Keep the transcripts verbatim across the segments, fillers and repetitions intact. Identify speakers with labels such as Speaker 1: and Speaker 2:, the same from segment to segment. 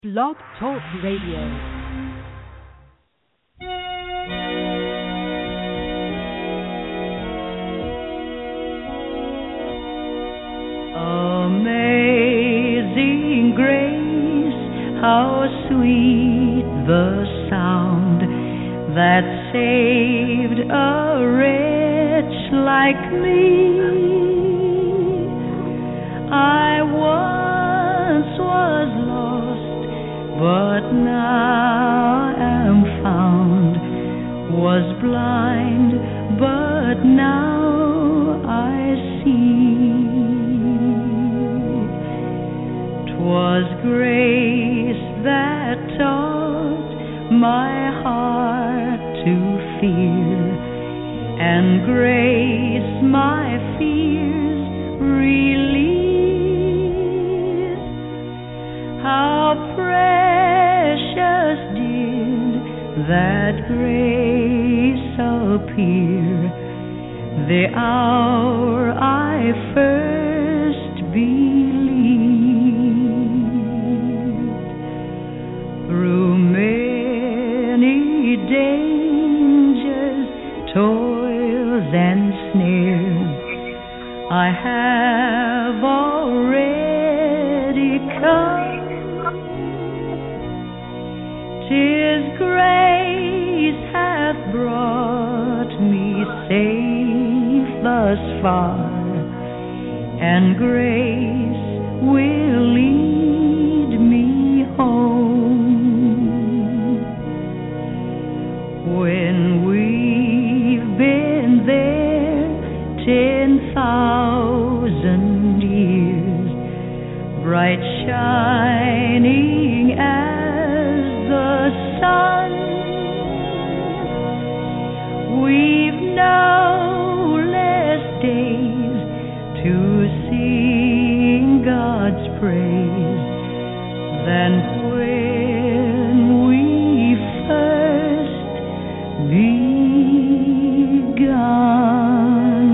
Speaker 1: Blog Talk Radio.
Speaker 2: Amazing grace, how sweet the sound that saved a wretch like me. I once was lost, but now am found, was blind, but now I see. 'Twas grace that taught my heart to fear, and grace my fears relieved. How precious did that grace appear the hour I first believed. Through many dangers, toils, and snares, I have already come. 'Tis grace hath brought me safe thus far, and grace will lead me home. When we've been there ten thousand years, bright shining as the sun, we've no less days to sing God's praise than when we first begun.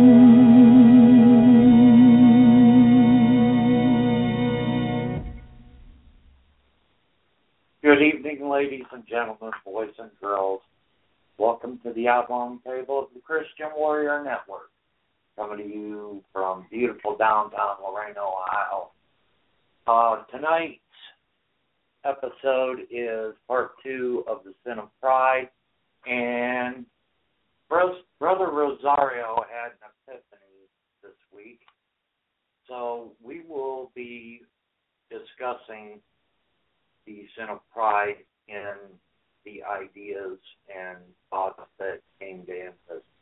Speaker 3: Good evening, ladies and gentlemen, boys and girls. Welcome to the Outlaw Table of the Christian Warrior Network, coming to you from beautiful downtown Lorain, Ohio. Uh, tonight's episode is part two of the Sin of Pride, and Bro- Brother Rosario had an epiphany this week, so we will be discussing the Sin of Pride in the ideas and thoughts that came to him.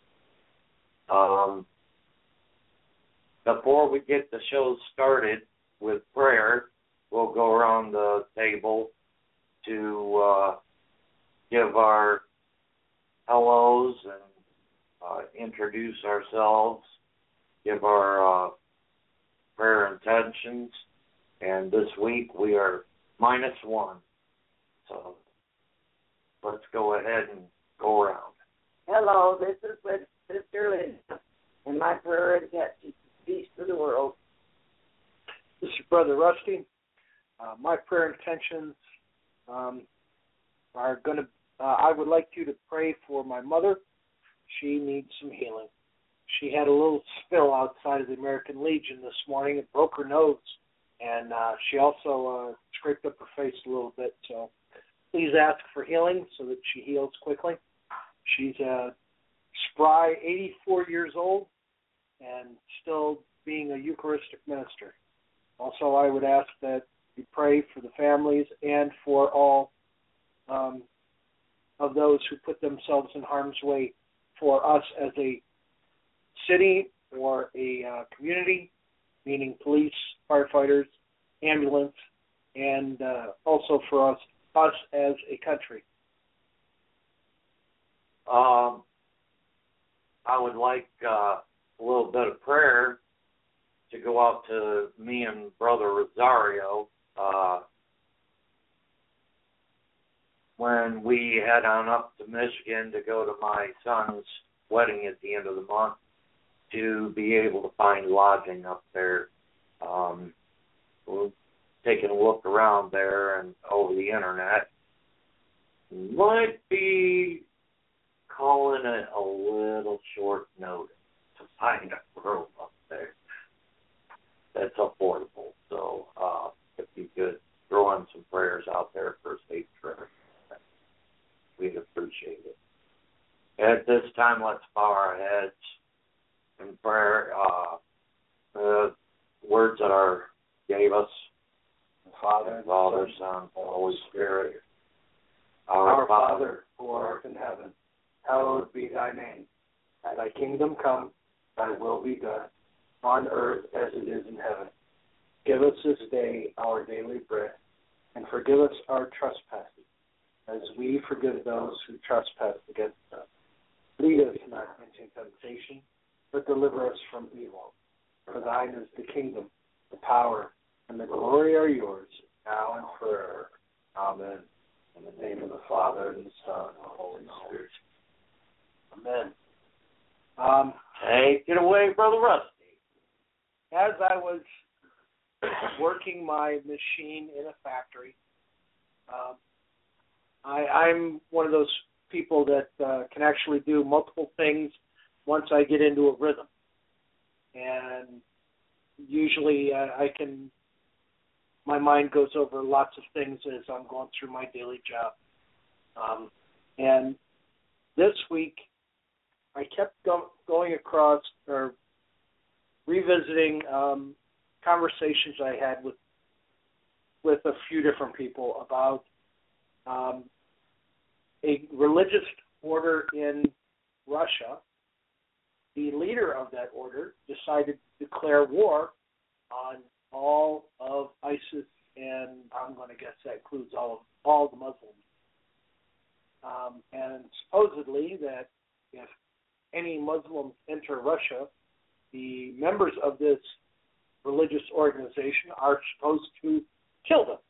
Speaker 3: Um, before we get the show started with prayer, we'll go around the table to uh, give our hellos and uh, introduce ourselves, give our uh, prayer intentions, and this week we are minus one. So let's go ahead and go around.
Speaker 4: Hello, this is Sister Linda, and my prayer intention is peace to the world.
Speaker 5: This is Brother Rusty. Uh, my prayer intentions um, are going to, uh, I would like you to pray for my mother. She needs some healing. She had a little spill outside of the American Legion this morning. It broke her nose, and uh, she also uh, scraped up her face a little bit. So please ask for healing so that she heals quickly. She's a spry eighty-four years old and still being a Eucharistic minister. Also, I would ask that you pray for the families and for all um, of those who put themselves in harm's way for us as a city or a uh, community, meaning police, firefighters, ambulance, and uh, also for us, us as a country.
Speaker 3: Um, I would like uh, a little bit of prayer to go out to me and Brother Rosario. Uh, when we head on up to Michigan to go to my son's wedding at the end of the month, to be able to find lodging up there. Um, we'll taking a look around there and over the internet, might be calling it a little short notice to find a room up there that's affordable. So uh, if you could throw in some prayers out there for a safe trip, we'd appreciate it. At this time, let's bow our heads in prayer. Uh, the words that our gave us,
Speaker 5: Father,
Speaker 3: Father, Son, Holy Spirit.
Speaker 5: Our,
Speaker 3: Our
Speaker 5: Father, who art in heaven, hallowed be thy name. Thy kingdom come, thy will be done, on earth as it is in heaven. Give us this day our daily bread, and forgive us our trespasses, as we forgive those who trespass against us. Lead us not into temptation, but deliver us from evil. For thine is the kingdom, the power, and the glory are yours, now and forever. Amen. In the name of the Father, and the Son, and the Holy Spirit. Amen. Um,
Speaker 3: Take it away, Brother Rusty.
Speaker 5: as I was working my machine in a factory, um, I, I'm one of those people that uh, can actually do multiple things once I get into a rhythm. And usually uh, I can, my mind goes over lots of things as I'm going through my daily job. Um, and this week I kept go- going across or revisiting um, conversations I had with with a few different people about um, a religious order in Russia. The leader of that order decided to declare war on all of ISIS, and I'm going to guess that includes all of, all the Muslims. Um, and supposedly that if any Muslims enter Russia, the members of this religious organization are supposed to kill them.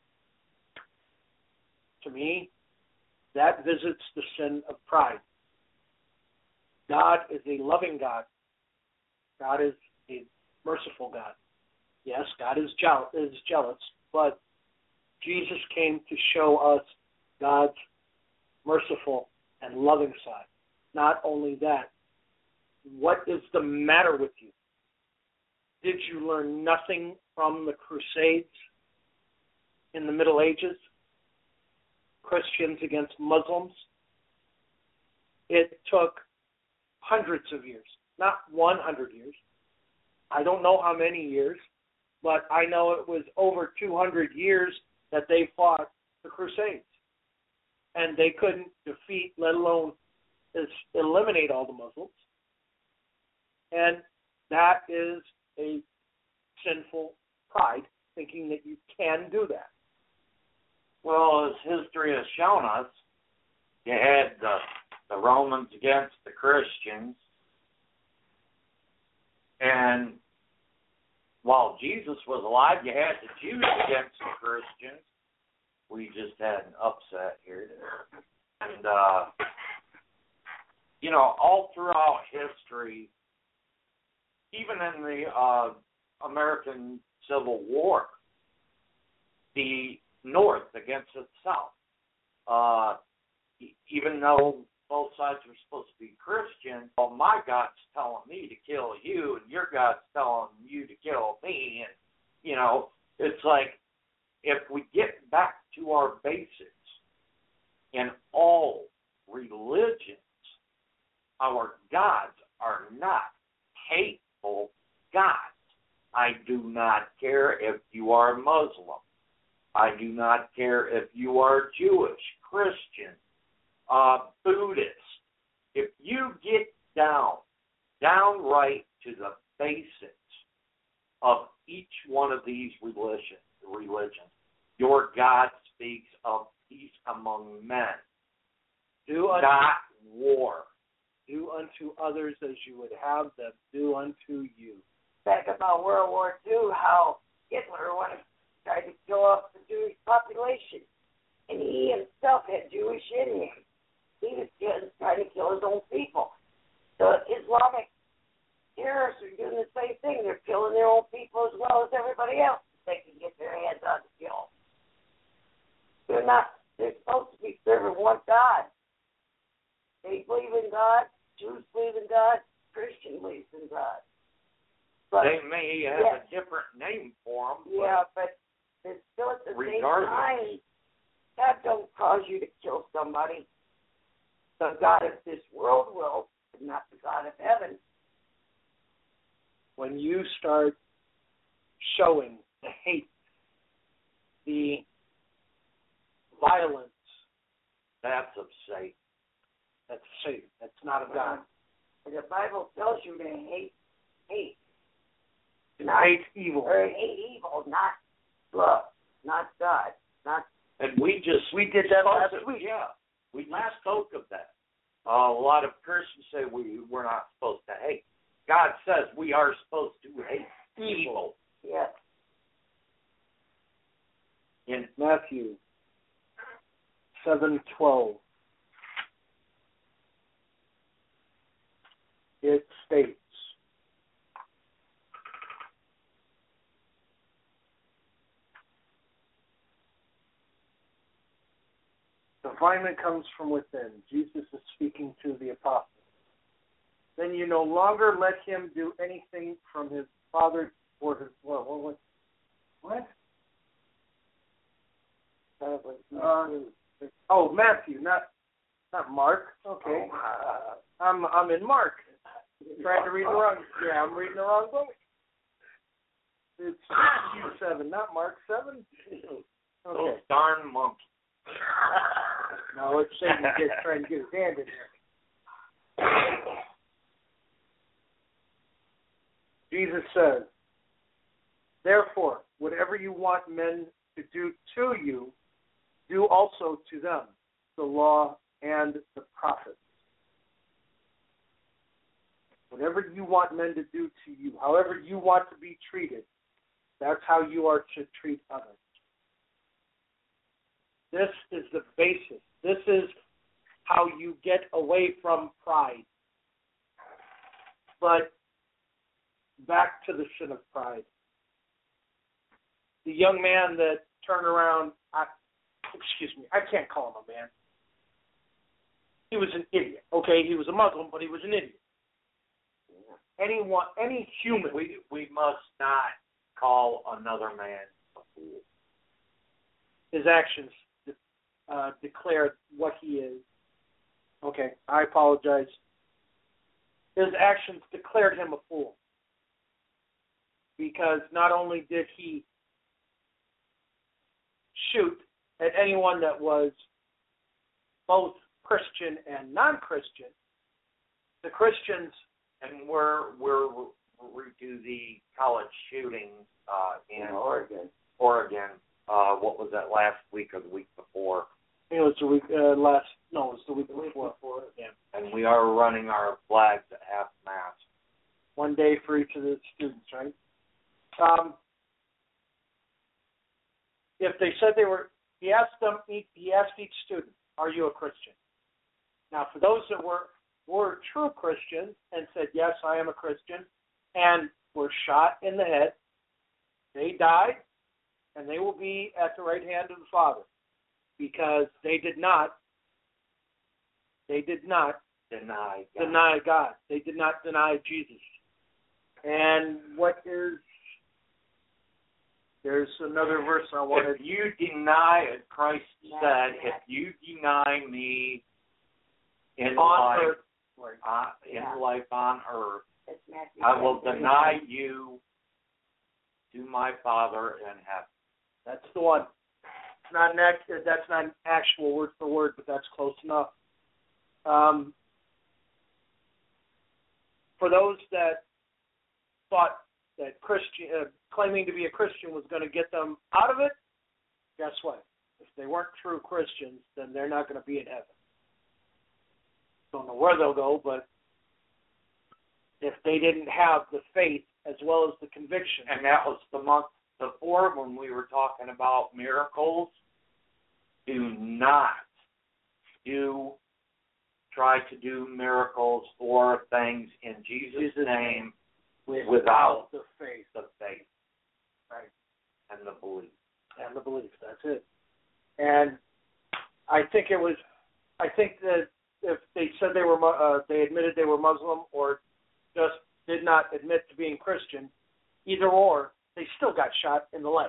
Speaker 5: To me, that visits the sin of pride. God is a loving God. God is a merciful God. Yes, God is jealous, is jealous, but Jesus came to show us God's merciful and loving side. Not only that, what is the matter with you? Did you learn nothing from the Crusades in the Middle Ages? Christians against Muslims? It took hundreds of years, not one hundred years. I don't know how many years, but I know it was over two hundred years that they fought the Crusades. And they couldn't defeat, let alone eliminate all the Muslims. And that is a sinful pride, thinking that you can do that.
Speaker 3: Well, as history has shown us, you had the, the Romans against the Christians, and while Jesus was alive, you had the Jews against the Christians. We just had an upset here. And, uh, you know, all throughout history, even in the uh, American Civil War, the North against the South, uh, even though both sides were supposed to be Christian, well, my God's telling me to kill you, and your God's telling you to kill me, and, you know, it's like, if we get back to our basics in all religions, our gods are not hateful gods. I do not care if you are Muslim. I do not care if you are Jewish, Christian, uh, Buddhist. If you get down, downright to the basics of each one of these religions, religions, your God speaks of peace among men,
Speaker 5: Do unto,
Speaker 3: not war.
Speaker 5: do unto others as you would have them do unto you.
Speaker 4: Back about World War Two, how Hitler wanted tried to kill off the Jewish population, and he himself had Jewish in him. He was just trying to kill his own people. The Islamic terrorists are doing the same thing. They're killing their own people as well as everybody else. They can get their hands on to kill. they're not, they're supposed to be serving one God. They believe in God, Jews believe in God, Christian believes in God. But,
Speaker 3: they may have
Speaker 4: yes.
Speaker 3: a different name for them.
Speaker 4: Yeah, but it's still at the same
Speaker 3: regardless.
Speaker 4: time, God don't cause you to kill somebody. The God of this world will, but not the God of heaven.
Speaker 5: When you start showing the hate, the violence,
Speaker 3: That's of Satan.
Speaker 5: that's Satan. That's not of God.
Speaker 4: The Bible tells you to hate, hate.
Speaker 5: To
Speaker 4: Not,
Speaker 5: hate evil.
Speaker 4: or hate evil, not love, not God, not.
Speaker 3: And we just
Speaker 5: We did that last week.
Speaker 3: Yeah, we just spoke of that. Uh, a lot of Christians say we we're not supposed to hate. God says we are supposed to hate evil.
Speaker 4: Yes.
Speaker 3: In
Speaker 5: Matthew seven twelve. It states, confinement comes from within. Jesus is speaking to the apostles. Then you no longer let him do anything from his father or his what? What? What? Uh, oh, Matthew, not not Mark. Okay, uh, I'm I'm in Mark. Trying to read the wrong. Yeah, I'm reading the wrong book. It's Matthew seven, not Mark seven.
Speaker 3: those
Speaker 5: Okay.
Speaker 3: darn monkeys.
Speaker 5: No, it's Satan get, trying to get his hand in there. Jesus says, therefore, whatever you want men to do to you, do also to them, the law and the prophets. Whatever you want men to do to you, however you want to be treated, that's how you are to treat others. This is the basis. This is how you get away from pride. But back to the sin of pride. The young man that turned around, I, excuse me, I can't call him a man. He was an idiot. Okay, he was a Muslim, but he was an idiot. Anyone, any human.
Speaker 3: We we must not call another man a fool.
Speaker 5: His actions uh, declare what he is. Okay, I apologize. His actions declared him a fool. Because not only did he shoot at anyone that was both Christian and non-Christian, the Christians,
Speaker 3: and we're we're we do the college shooting uh, in
Speaker 4: Oregon.
Speaker 3: Oregon. Uh, what was that, last week or the week before?
Speaker 5: I think it was the week uh, last. No, it was the week
Speaker 4: The week
Speaker 5: before.
Speaker 4: before.
Speaker 5: Yeah.
Speaker 3: And we are running our flags at half mast.
Speaker 5: One day for each of the students, right? Um, if they said they were, he asked them, he asked each student, "Are you a Christian?" Now, for those that were were true Christians and said, "Yes, I am a Christian," and were shot in the head, they died, and they will be at the right hand of the Father, because they did not, they did not
Speaker 3: Deny God.
Speaker 5: deny God. They did not deny Jesus. And what is, there's another verse I wanted.
Speaker 3: If you deny it, Christ
Speaker 4: Not
Speaker 3: said,
Speaker 4: yet.
Speaker 3: if you deny me in
Speaker 5: On
Speaker 3: life,
Speaker 5: earth. Right.
Speaker 3: uh, in
Speaker 4: Yeah.
Speaker 3: life on earth,
Speaker 4: That's Matthew
Speaker 3: I will
Speaker 4: seven.
Speaker 3: deny you to my Father in heaven.
Speaker 5: That's the one. It's not an act, that's not an actual word for word, but that's close enough. Um, for those that thought that Christian, uh, claiming to be a Christian was going to get them out of it, guess what? If they weren't true Christians, then they're not going to be in heaven. Don't know where they'll go, but if they didn't have the faith as well as the conviction.
Speaker 3: And that was the month before when we were talking about miracles. Do not do try to do miracles or things in Jesus',
Speaker 5: Jesus'
Speaker 3: name
Speaker 5: without,
Speaker 3: without
Speaker 5: the faith.
Speaker 3: the faith
Speaker 5: Right.
Speaker 3: and the belief.
Speaker 5: And the belief. That's it. And I think it was. I think that if they said they were, uh, they admitted they were Muslim or just did not admit to being Christian, either or, they still got shot in the leg.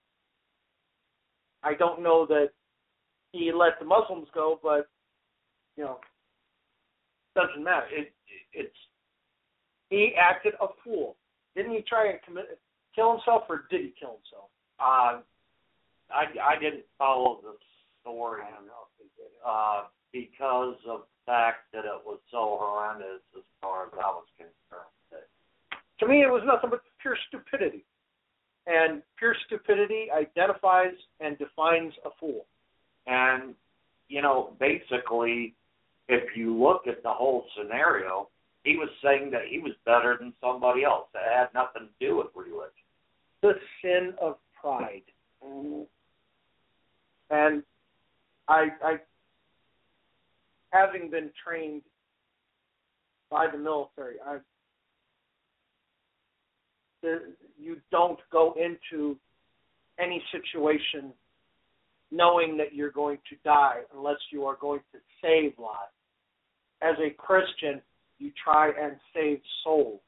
Speaker 5: I don't know that he let the Muslims go, but you know, doesn't matter. It, it's he acted a fool. Didn't he try and commit, kill himself, or did he kill himself?
Speaker 3: Uh, I I didn't follow the story. I don't know if he did. Uh, because of the fact that it was so horrendous as far as I was concerned.
Speaker 5: To me, it was nothing but pure stupidity. And pure stupidity identifies and defines a fool.
Speaker 3: And, you know, basically, if you look at the whole scenario, he was saying that he was better than somebody else. That had nothing to do with religion.
Speaker 5: The sin of pride. And I, I, having been trained by the military, I, you don't go into any situation knowing that you're going to die unless you are going to save lives. As a Christian, you try and save souls.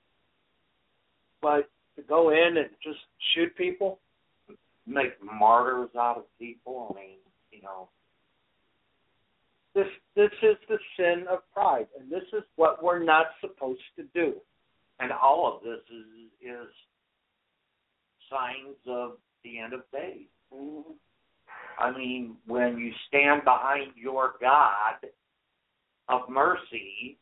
Speaker 5: But to go in and just shoot people?
Speaker 3: Make martyrs out of people? I mean, you know.
Speaker 5: This this is the sin of pride, and this is what we're not supposed to do.
Speaker 3: And all of this is is signs of the end of days.
Speaker 5: Mm-hmm.
Speaker 3: I mean, when you stand behind your God of mercy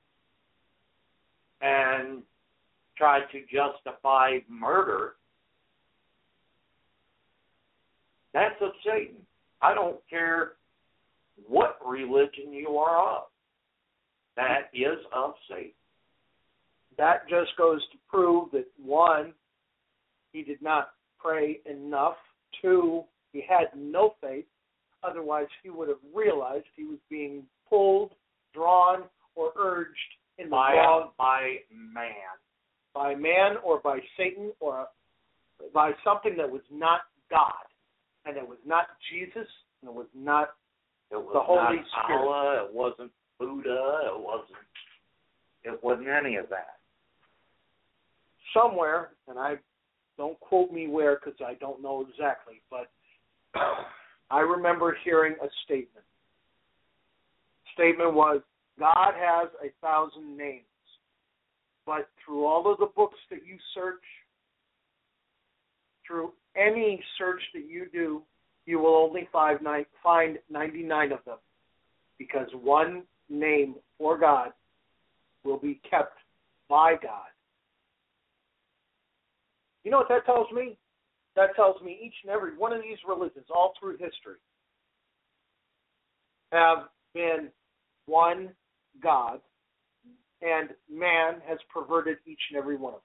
Speaker 3: and try to justify murder, that's of Satan. I don't care what religion you are of. That is of Satan.
Speaker 5: That just goes to prove that, one, he did not pray enough. Two, he had no faith. Otherwise, he would have realized he was being pulled, drawn, or urged in the
Speaker 3: by,
Speaker 5: wrong
Speaker 3: by man.
Speaker 5: By man or by Satan or by something that was not God. And it was not Jesus, and it was not
Speaker 3: it was
Speaker 5: the Holy
Speaker 3: not
Speaker 5: Spirit.
Speaker 3: Allah, it wasn't Buddha, it wasn't, it wasn't any of that.
Speaker 5: Somewhere, and I don't quote me where because I don't know exactly, but I remember hearing a statement. Statement was, God has a thousand names, but through all of the books that you search, through any search that you do, you will only find ninety-nine of them, because one name for God will be kept by God. You know what that tells me? That tells me each and every one of these religions, all through history, have been one God, and man has perverted each and every one of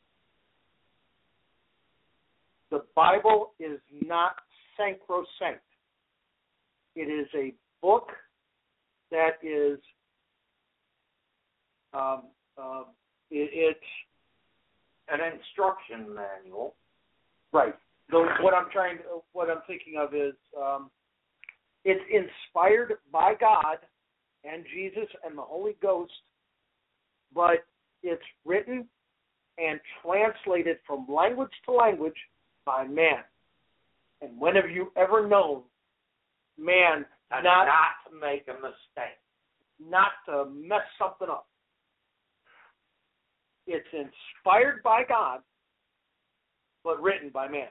Speaker 5: them. The Bible is not sacrosanct. It is a book that is, um, uh, it, it's
Speaker 3: an instruction manual.
Speaker 5: Right. So what I'm trying to, what I'm thinking of is, um, it's inspired by God and Jesus and the Holy Ghost, but it's written and translated from language to language by man. And when have you ever known man
Speaker 3: not,
Speaker 5: not,
Speaker 3: not to make a mistake,
Speaker 5: not to mess something up? It's inspired by God, but written by man.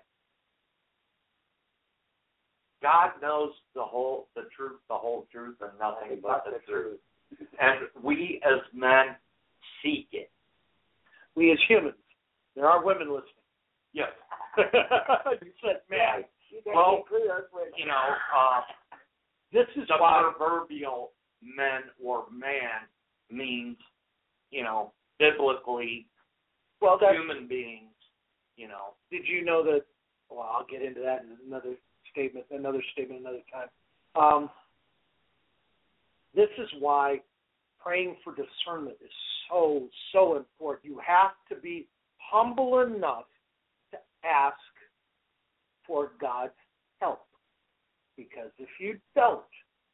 Speaker 3: God knows the whole, the truth, the whole truth, and nothing but the truth. And we as men seek it.
Speaker 5: We as humans. There are women listening.
Speaker 3: Yes.
Speaker 5: You said man.
Speaker 3: Well, you know, uh,
Speaker 5: this is
Speaker 3: the
Speaker 5: why
Speaker 3: proverbial men or man means, you know, biblically,
Speaker 5: well, that's,
Speaker 3: human beings, you know.
Speaker 5: Did you know that, well, I'll get into that in another statement, another statement another time. Um, this is why praying for discernment is so, so important. You have to be humble enough to ask for God's help. Because if you don't,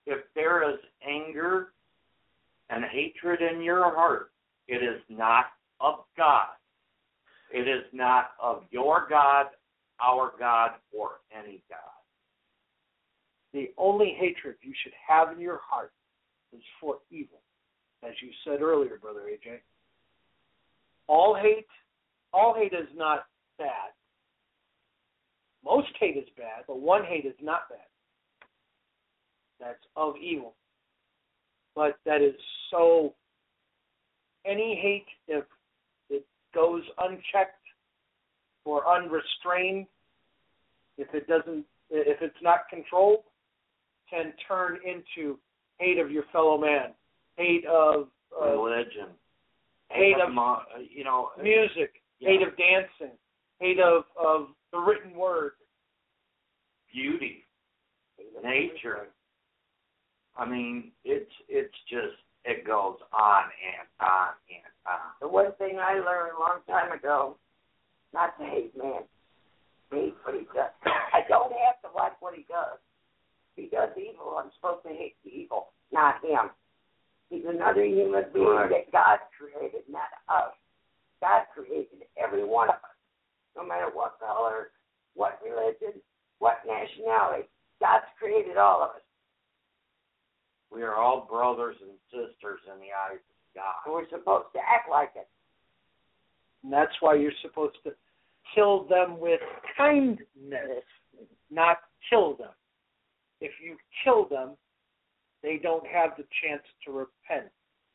Speaker 3: if there is anger and hatred in your heart, it is not of God. It is not of your God, our God, or any God.
Speaker 5: The only hatred you should have in your heart is for evil, as you said earlier, Brother A J. All hate, all hate is not bad. Most hate is bad, but one hate is not bad. That's of evil. But that is so, any hate, if it goes unchecked or unrestrained, if it doesn't, if it's not controlled, can turn into hate of your fellow man, hate of uh,
Speaker 3: religion,
Speaker 5: hate of,
Speaker 3: of you know
Speaker 5: music,
Speaker 3: yeah.
Speaker 5: hate of dancing, hate of, of the written word,
Speaker 3: beauty, nature. I mean, it's it's just, it goes on and on and on.
Speaker 4: The one thing I learned a long time ago, not to hate man, hate what he does. I don't have to like what he does. If he does evil, I'm supposed to hate the evil, not him. He's another human being
Speaker 3: Right.
Speaker 4: that God created, not us. God created every one of us, no matter what color, what religion, what nationality. God's created all of us.
Speaker 3: We are all brothers and sisters in the eyes of God.
Speaker 4: And we're supposed to act like it.
Speaker 5: and that's why you're supposed to kill them with kindness, not kill them. If you kill them, they don't have the chance to repent.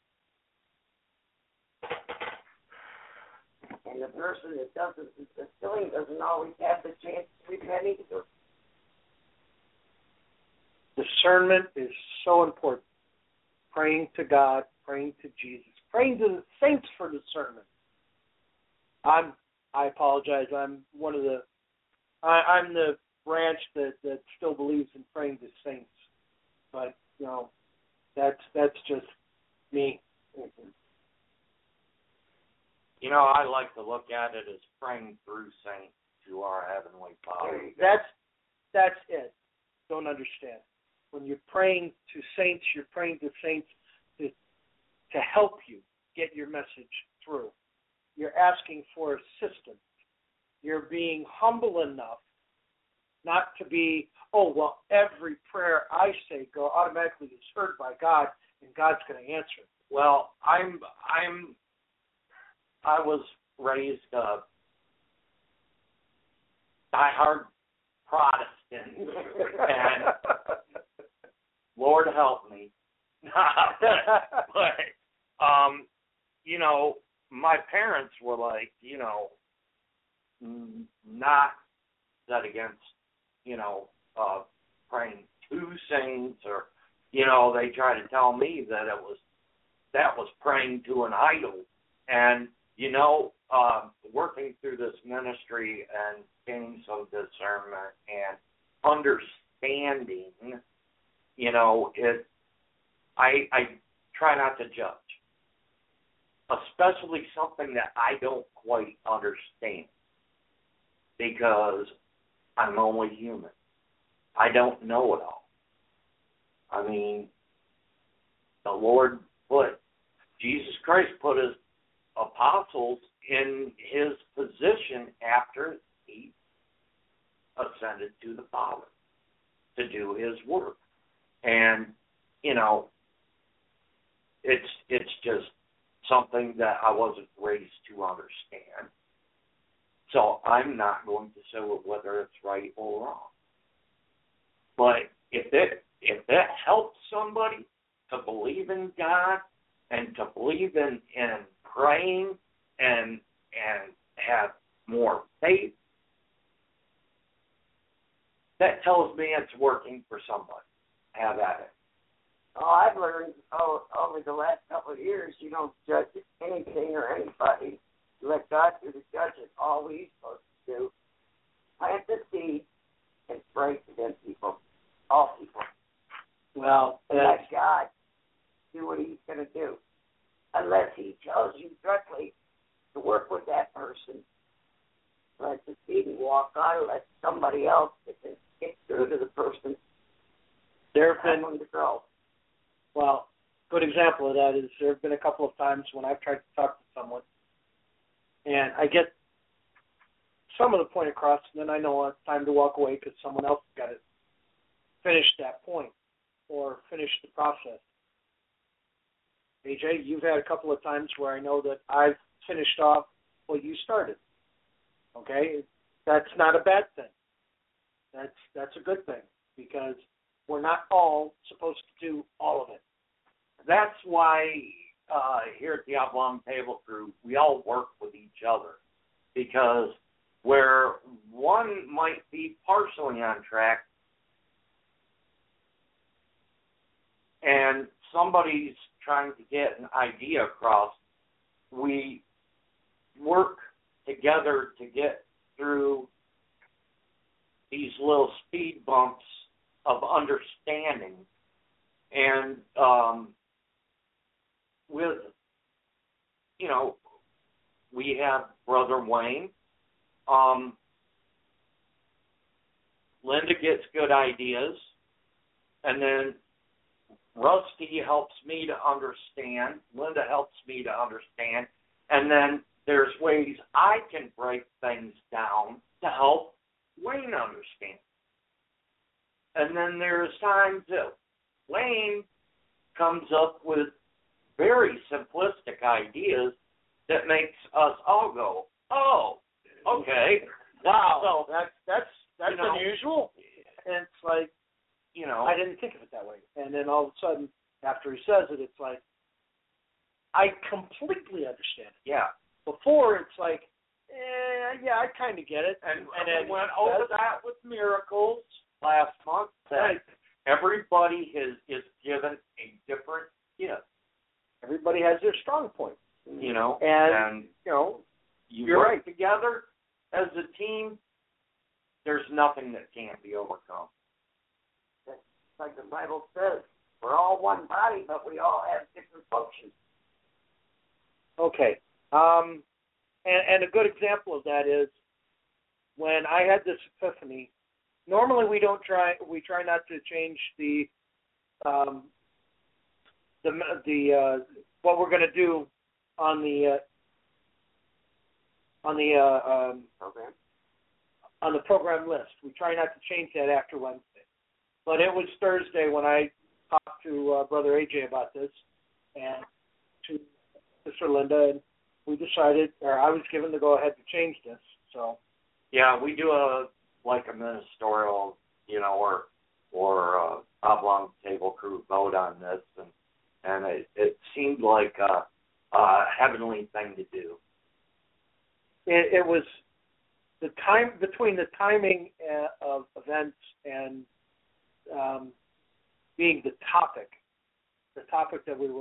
Speaker 4: And the person that doesn't, the killing doesn't always have the chance to repent either.
Speaker 5: Discernment is so important. Praying to God, praying to Jesus, praying to the saints for discernment. I'm, I apologize. I'm one of the, I, I'm the branch that, that still believes in praying to saints. But, you know, that's, that's just me.
Speaker 3: You know, I like to look at it as praying through saints to our Heavenly Father.
Speaker 5: That's, that's it. Don't understand. When you're praying to saints, you're praying to saints to, to help you get your message through. You're asking for assistance. You're being humble enough not to be, oh, well, every prayer I say go automatically is heard by God, and God's going to answer it.
Speaker 3: Well, I'm, I'm, I was raised a diehard Protestant, and Lord help me. but, but, um, you know, my parents were like, you know, not set against, you know, uh, praying to saints, or, you know, they tried to tell me that it was, that was praying to an idol. And, you know, uh, working through this ministry and gaining some discernment and understanding, you know, it, I, I try not to judge, especially something that I don't quite understand, because I'm only human. I don't know it all. I mean, the Lord put, Jesus Christ put his apostles in his position after he ascended to the Father to do his work. And, you know, it's it's just something that I wasn't raised to understand. So I'm not going to say whether it's right or wrong. But if it if it helps somebody to believe in God and to believe in, in praying and and have more faith, that tells me it's working for somebody. Have at it.
Speaker 4: Oh, I've learned oh, over the last couple of years, you don't judge anything or anybody. You let God do the judging. All we're supposed to do, plant the seed and pray for them people, all people.
Speaker 5: Well,
Speaker 4: And let God do what he's going to do. Unless he tells you directly to work with that person, let the seed and walk on, let somebody else get, get through to the person.
Speaker 5: there have been,
Speaker 4: among the girls.
Speaker 5: well, good example of that is there have been a couple of times when I've tried to talk to someone, and I get some of the point across, and then I know it's time to walk away because someone else has got to finish that point or finish the process. A J, you've had a couple of times where I know that I've finished off what you started. Okay? That's not a bad thing. That's that's a good thing because we're not all supposed to do all of it.
Speaker 3: That's why uh, here at the Oblong Table Crew, we all work with each other, because where one might be partially on track and somebody's trying to get an idea across, we work together to get through these little speed bumps of understanding. And um, with, you know, we have Brother Wayne. Um, Linda gets good ideas, and then Rusty helps me to understand. Linda helps me to understand. And then there's ways I can break things down to help Wayne understand. And then there's times that Wayne comes up with very simplistic ideas that makes us all go, oh, okay, wow.
Speaker 5: So that's that's that's
Speaker 3: you know,
Speaker 5: unusual. And it's like,
Speaker 3: you know,
Speaker 5: I didn't think of it that way. And then all of a sudden, after he says it, it's like, I completely understand it.
Speaker 3: Yeah.
Speaker 5: Before, it's like, eh, yeah, I kind of get it.
Speaker 3: And,
Speaker 5: and
Speaker 3: and
Speaker 5: then
Speaker 3: we went over that with miracles last month. That
Speaker 5: Right.
Speaker 3: everybody is, is given a different gift.
Speaker 5: Everybody has their strong point.
Speaker 3: You know,
Speaker 5: And,
Speaker 3: and
Speaker 5: you know,
Speaker 3: you
Speaker 5: you're
Speaker 3: work
Speaker 5: right.
Speaker 3: together as a team, there's nothing that can't be overcome.
Speaker 4: Like the Bible says, we're all one body, but we all have different functions.
Speaker 5: Okay. Um, and, and a good example of that is when I had this epiphany. Normally, we don't try. We try not to change the um, the the uh, what we're going to do on the uh, on the uh, um,
Speaker 4: Program.
Speaker 5: on the program list. We try not to change that after Wednesday. But it was Thursday when I talked to uh, Brother A J about this and to Sister Linda, and we decided, or I was given the go-ahead to change this. So
Speaker 3: Yeah, we do a like a ministerial, you know, or or uh, Oblong Table Crew vote on this, and and it, it seemed like a, a heavenly thing to do.
Speaker 5: it, it was the time between the timing uh, of events and um, being the topic, the topic that we were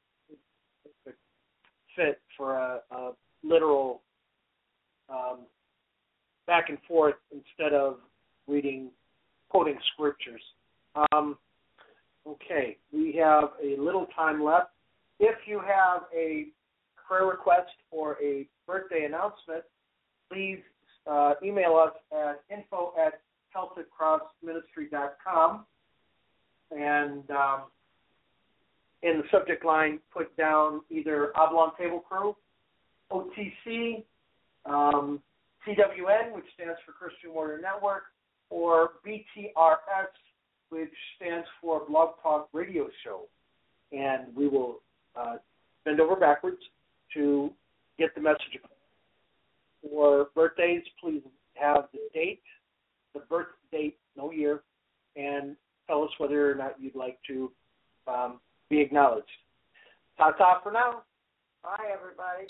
Speaker 5: fit for a, a literal um, back and forth instead of reading, quoting scriptures. Um, okay, we have a little time left. If you have a prayer request or a birthday announcement, please uh, email us at info at celtic cross ministry dot com, and um, in the subject line, put down either Oblong Table Crew, O T C, um, C W N, which stands for Christian Warrior Network, or B T R S, which stands for Blog Talk Radio Show. And we will uh, bend over backwards to get the message across. For birthdays, please have the date, the birth date, no year, and tell us whether or not you'd like to um, be acknowledged. Ta-ta for now.
Speaker 4: Bye, everybody.